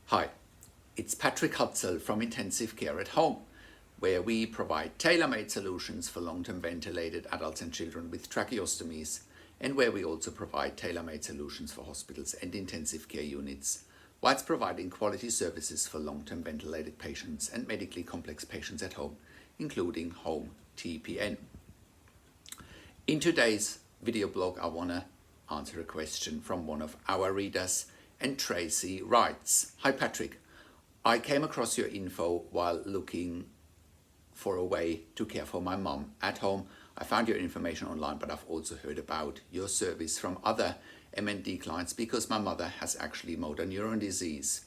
Hi, it's Patrick Hutzel from Intensive Care at Home, where we provide tailor-made solutions for long-term ventilated adults and children with tracheostomies, and where we also provide tailor-made solutions for hospitals and intensive care units, whilst providing quality services for long-term ventilated patients and medically complex patients at home, including home TPN. In today's video blog, I want to answer a question from one of our readers, and Tracy writes, "Hi Patrick, I came across your info while looking for a way to care for my mum at home. I found your information online, but I've also heard about your service from other M&D clients because my mother has actually motor neuron disease.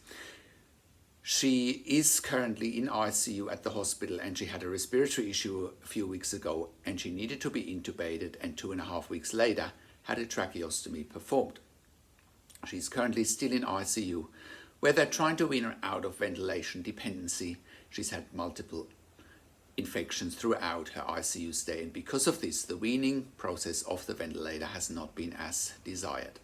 She is currently in ICU at the hospital and she had a respiratory issue a few weeks ago and she needed to be intubated and 2.5 weeks later had a tracheostomy performed. She's currently still in ICU, where they're trying to wean her out of ventilation dependency. She's had multiple infections throughout her ICU stay, and because of this, the weaning process of the ventilator has not been as desired.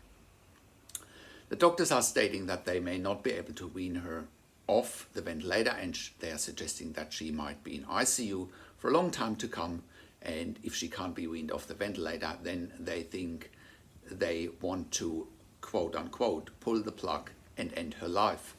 The doctors are stating that they may not be able to wean her off the ventilator, and they are suggesting that she might be in ICU for a long time to come, and if she can't be weaned off the ventilator, then they think they want to quote unquote pull the plug and end her life.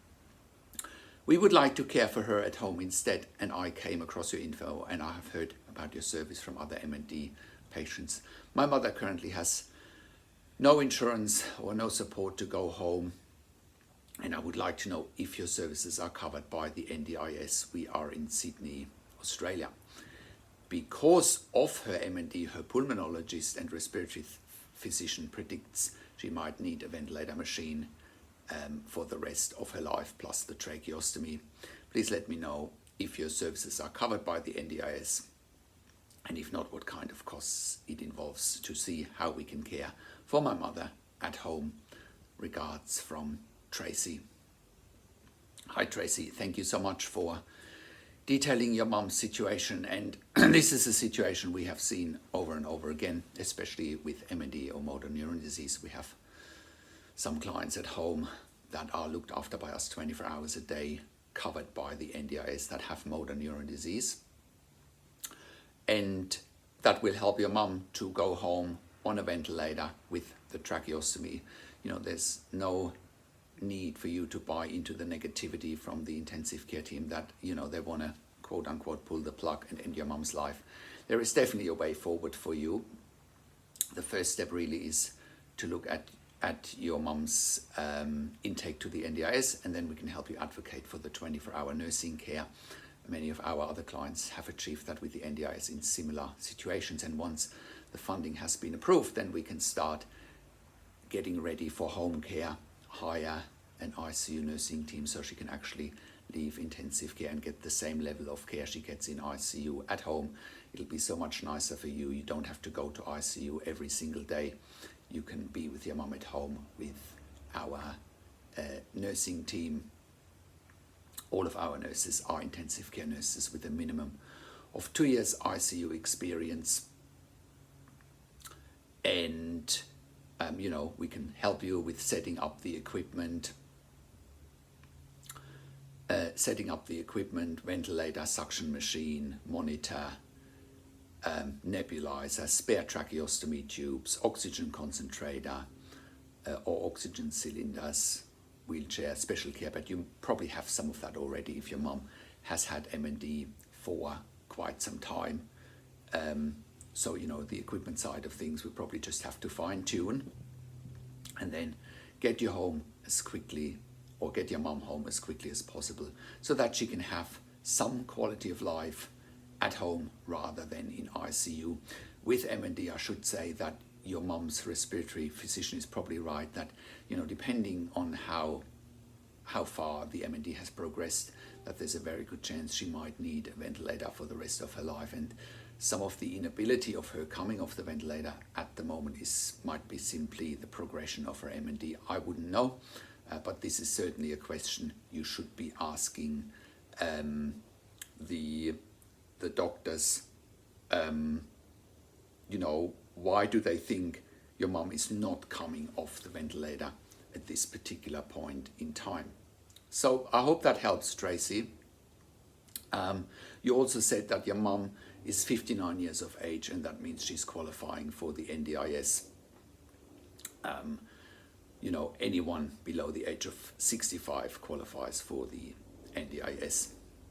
We would like to care for her at home instead, and I came across your info and I have heard about your service from other M&D patients. My mother currently has no insurance or no support to go home, and I would like to know if your services are covered by the NDIS. We are in Sydney, Australia. Because of her M&D, her pulmonologist and respiratory physician predicts she might need a ventilator machine for the rest of her life, plus the tracheostomy. Please let me know if your services are covered by the NDIS, and if not, what kind of costs it involves, to see how we can care for my mother at home. Regards from Tracy." Hi Tracy, thank you so much for detailing your mum's situation, and this is a situation we have seen over and over again, especially with M&D or motor neuron disease. We have some clients at home that are looked after by us 24 hours a day, covered by the NDIS, that have motor neuron disease, and that will help your mum to go home on a ventilator with the tracheostomy. There's no need for you to buy into the negativity from the intensive care team that they want to quote unquote pull the plug and end your mum's life. There is definitely a way forward for you. The first step really is to look at your mum's intake to the NDIS, and then we can help you advocate for the 24-hour nursing care. Many of our other clients have achieved that with the NDIS in similar situations, and once the funding has been approved, then we can start getting ready for home care, hire an ICU nursing team so she can actually leave intensive care and get the same level of care she gets in ICU at home. It'll be so much nicer for you. You don't have to go to ICU every single day. You can be with your mum at home with our nursing team. All of our nurses are intensive care nurses with a minimum of 2 years ICU experience, and we can help you with setting up the equipment, ventilator, suction machine, monitor, nebulizer, spare tracheostomy tubes, oxygen concentrator or oxygen cylinders, wheelchair, special care. But you probably have some of that already if your mum has had M&D for quite some time. So the equipment side of things we probably just have to fine tune, and then get you home as quickly, or get your mum home as quickly as possible, so that she can have some quality of life at home rather than in ICU. With M&D, I should say that your mum's respiratory physician is probably right that depending on how far the M&D has progressed, that there's a very good chance she might need a ventilator for the rest of her life. And some of the inability of her coming off the ventilator at the moment might be simply the progression of her M&D. I wouldn't know, but this is certainly a question you should be asking the doctors. Why do they think your mum is not coming off the ventilator at this particular point in time? So I hope that helps, Tracy. You also said that your mum is 59 years of age, and that means she's qualifying for the NDIS. Anyone below the age of 65 qualifies for the NDIS.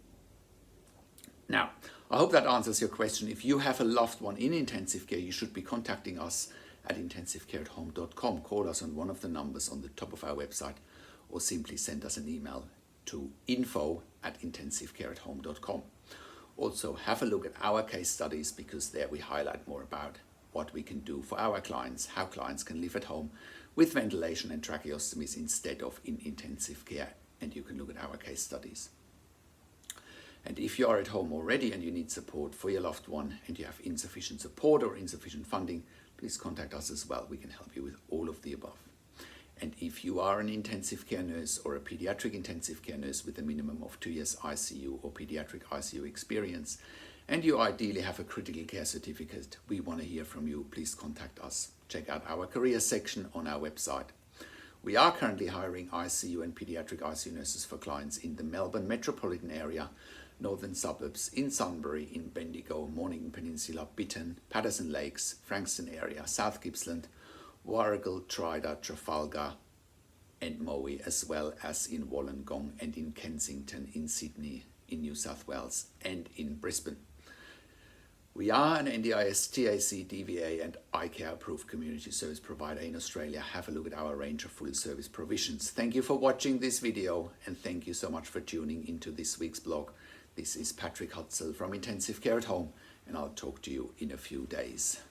Now, I hope that answers your question. If you have a loved one in intensive care, you should be contacting us at intensivecareathome.com. Call us on one of the numbers on the top of our website, or simply send us an email to info@intensivecareathome.com. Also, have a look at our case studies, because there we highlight more about what we can do for our clients, how clients can live at home with ventilation and tracheostomies instead of in intensive care. And you can look at our case studies. And if you are at home already and you need support for your loved one and you have insufficient support or insufficient funding, please contact us as well. We can help you with all of the above. And if you are an intensive care nurse or a pediatric intensive care nurse with a minimum of 2 years ICU or pediatric ICU experience, and you ideally have a critical care certificate, we want to hear from you. Please contact us. Check out our career section on our website. We are currently hiring ICU and pediatric ICU nurses for clients in the Melbourne metropolitan area, northern suburbs, in Sunbury, in Bendigo, Mornington Peninsula, Bittern, Patterson Lakes, Frankston area, South Gippsland, Warragul, Tryda, Trafalgar and Moe, as well as in Wollongong and in Kensington, in Sydney, in New South Wales and in Brisbane. We are an NDIS, TAC, DVA and iCare approved community service provider in Australia. Have a look at our range of full service provisions. Thank you for watching this video, and thank you so much for tuning into this week's blog. This is Patrick Hutzel from Intensive Care at Home, and I'll talk to you in a few days.